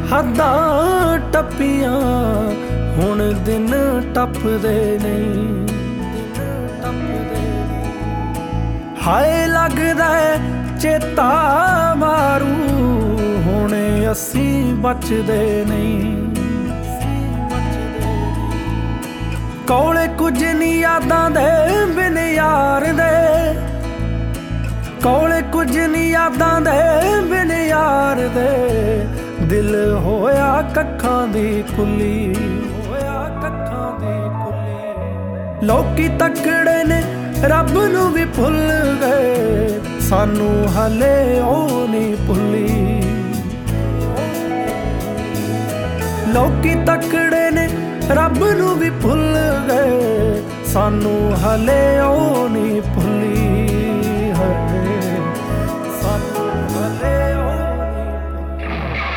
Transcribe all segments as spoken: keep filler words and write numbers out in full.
ਹੱਦਾਂ ਟੱਪੀਆਂ ਹੁਣ ਦਿਨ ਟੱਪਦੇ ਨਹੀਂ। ਹਾਏ ਲੱਗਦਾ ਚੇਤਾ ਮਾਰੂ ਹੁਣੇ ਅਸੀਂ ਬਚਦੇ ਨਹੀਂ। ਕੋਲੇ ਕੁਝ ਨਹੀਂ ਯਾਦਾਂ ਦੇ ਬਿਨ ਯਾਰ ਦੇ, ਕੋਲੇ ਕੁਝ ਨਹੀਂ ਯਾਦਾਂ ਦੇ ਬਿਨ ਯਾਰ ਦੇ। ਦਿਲ ਹੋਇਆ ਕੱਖਾਂ ਦੀ ਕੁੱਲੀ, ਹੋਇਆ ਕੱਖਾਂ ਦੀ ਕੁੱਲੀ। ਲੋਕੀ ਤਕੜੇ ਨੇ ਰੱਬ ਨੂੰ ਵੀ ਭੁੱਲ ਗਏ, ਸਾਨੂੰ ਹਲੇ ਉਹ ਨਹੀਂ ਭੁੱਲੀ। ਲੋਕੀ ਤਕੜੇ ਨੇ ਰੱਬ ਨੂੰ ਵੀ ਭੁੱਲ ਗਏ, ਸਾਨੂੰ ਹਲੇ ਉਹ ਨਹੀਂ ਭੁੱਲੀ ਹੈ। ਸਾਨੂੰ ਹਲੇ ਉਹ ਨਹੀਂ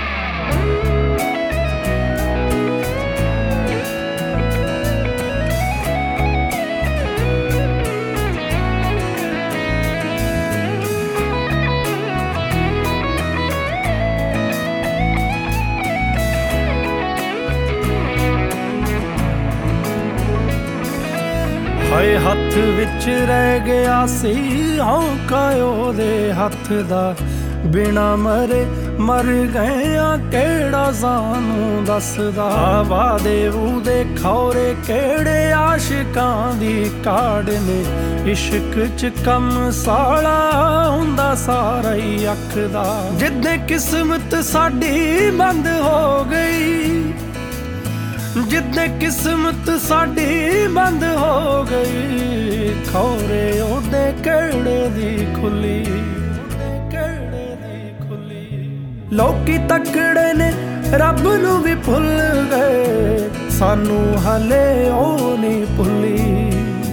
ਹਾਏ ਹੱਥ ਵਿੱਚ ਰਹਿ ਗਿਆ ਸੀ ਹੌਂਕਾ ਉਹਦੇ ਹੱਥ ਦਾ। ਬਿਨਾ ਮਰੇ ਮਰ ਗਏ ਆ ਕਿਹੜਾ ਸਾਨੂੰ ਦੱਸਦਾ। ਵਾਦੇ ਵੂਦੇ ਖੌਰੇ ਕਿਹੜੇ ਆਸ਼ਿਕਾਂ ਦੀ ਕਾਢ ਨੇ, ਇਸ਼ਕ ਚ ਕੰਮ ਸਾਲਾ ਹੁੰਦਾ ਸਾਰਾ ਹੀ ਅੱਖ ਦਾ। ਜਿੱਦੇ ਕਿਸਮਤ ਸਾਡੀ ਬੰਦ ਹੋ ਗਈ, ਜਿੱਦੇ ਕਿਸਮਤ ਸਾਡੀ ਬੰਦ ਹੋ ਗਈ, ਖੌਰੇ ਉਹਦੇ ਕਿਹੜੇ ਦੀ ਖੁੱਲੀ, ਕਿਹੜੇ ਦੀ ਖੁੱਲੀ। ਲੋਕੀ ਤਕੜੇ ਨੇ ਰੱਬ ਨੂੰ ਵੀ ਭੁੱਲ ਗਏ, ਸਾਨੂੰ ਹਲੇ ਉਹ ਨਹੀਂ ਭੁੱਲੀ।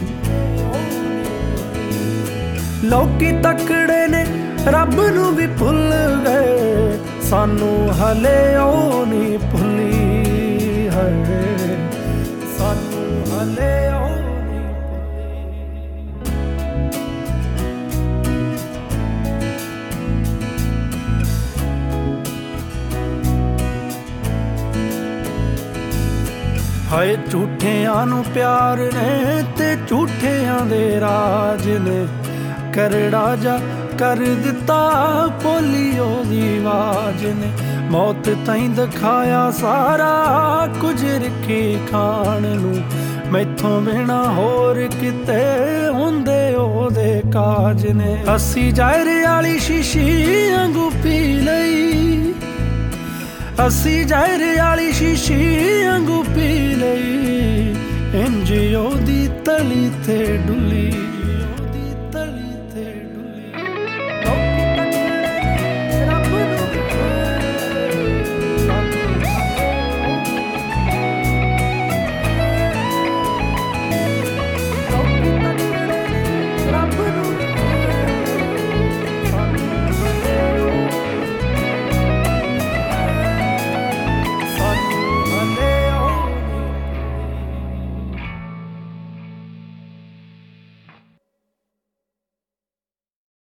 ਲੋਕੀ ਤਕੜੇ ਨੇ ਰੱਬ ਨੂੰ ਵੀ ਭੁੱਲ ਗਏ, ਸਾਨੂੰ ਹਲੇ ਉਹ ਨਹੀਂ ਭੁੱਲੀ। ਸਾਨੂੰ ਹਲੇ ਉਹ ਨਹੀਂ ਹਾਏ ਝੂਠਿਆਂ ਨੂੰ ਪਿਆਰ ਨੇ ਤੇ ਝੂਠਿਆਂ ਦੇ ਰਾਜ ਨੇ। ਕਰੜਾ ਜਾ ਕਰ ਦਿੱਤਾ ਪੋਲੀਓ ਦੀ ਆਵਾਜ਼ ਨੇ। ਮੌਤ ਤਾਈਂ ਦਿਖਾਇਆ ਸਾਰਾ ਕੁਝ ਰੱਖੀ ਖਾਣ ਨੂੰ, ਮੈਥੋਂ ਬਿਨਾ ਹੋਰ ਕਿਤੇ ਹੁੰਦੇ ਉਹਦੇ ਕਾਜ ਨੇ। ਅਸੀਂ ਜ਼ਾਹਿਰ ਵਾਲੀ ਸ਼ੀਸ਼ੀ ਵਾਂਗੂ ਪੀ ਲਈ, ਅਸੀਂ ਜ਼ਾਹਿਰ ਵਾਲੀ ਸ਼ੀਸ਼ੀ ਵਾਂਗੂ ਪੀ ਲਈ। ਇੰਜ ਉਹਦੀ ਤਲੀ ਤੇ ਡੁੱਲੀ।